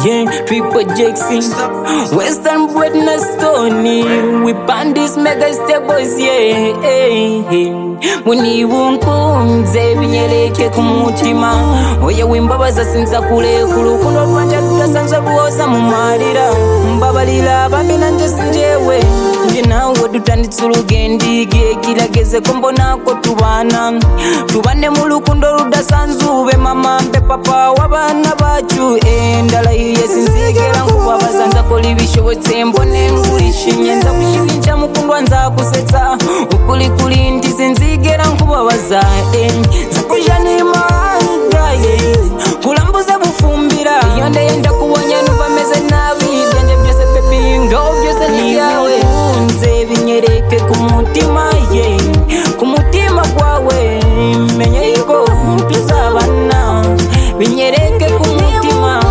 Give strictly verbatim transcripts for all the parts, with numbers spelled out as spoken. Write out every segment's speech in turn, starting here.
yeah, triple Jackson, Western bread na stony. We pan this mega stables, yeah, hey, hey. Muni wunkunze binyereke kumutima. Oya wimbabaza sinza kule kulukundo rwanja tutasanza ruoza mumarira. Mbabalira bambi nanje sinjewe. Nje nawe dutanditse urugendi igihe kirageze ko mbona ko tubana. Tubane mu rukundo rudasanzwe mama mbe papa w'abana bacu. Ndalahiye sinzigera nkubabaza nzakora ibishobotse mbone ngurishimye nzakushimisha mukundwa nzakusetsa ukuri kuri ndi sinzigera nkubabaza nzakujana imanga kulambuza bufumbira iyo ndenda kubonye numva meze nabi byanje byose baby ngo byose ni yawe nze binyereke ku mutima ye ku mutima kwawe menye yuko tuzabana binyereke ku mutima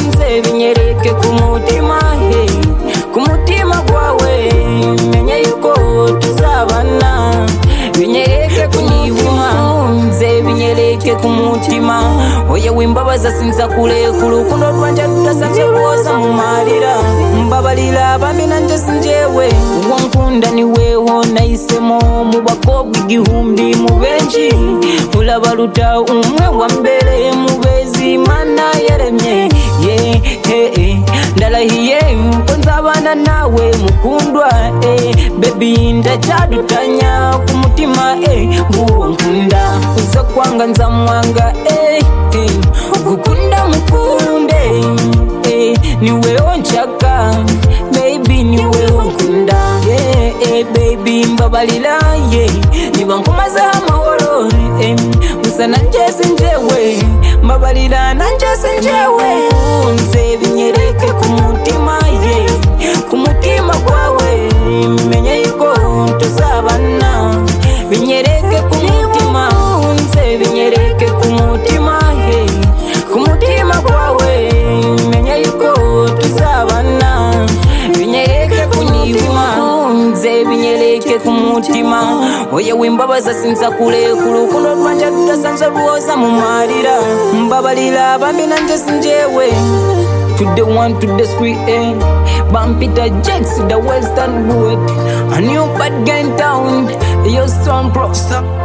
binyereke ku mutima he ku mutima kwawe menye yuko tuzabana binyereke ku mutima nze binyereke ku mutima oya wimbabaza sinza kule ku rukundo rwanje tutasanze kuoza mu marira mbabalira bambi nanje sinjewe uwo nkunda ni weho nahisemo mu bakobwa igihumbi mu benshi urabaruta umwe wa mbere mu bezi Imana yaremye yeah, hey, hey. Ndalahiye ko nzabana nawe mukundwa eh, baby ndacadutanya ku mutima eh, nguwo nkunda uza kwanga nzamwanga eh, eh. Gukunda mukunde eh, ni wewe nshaka baby ni wewe nkunda eh, eh, baby mbabalira yeah. Niba nkumaze amahoro eh, gusa nanje sinjewe mbabalira nanje sinjewe nze binyereke ku mutima ye ku mutima kwawe menye yuko tuzabana binyereke ku mutima nze binyereke ku mutima ye ku mutima kwawe menye yuko tuzabana binyereke ku mutima nze binyereke ku mutima oya wimbabaza sinza kule ku rukundo rwanje tutasanze ruoza mu marira mbabalira bambi nanje sinjewe to the one to the street eh. Bampita Jackson the Western Wood a new bad guy in town yo strong pro stop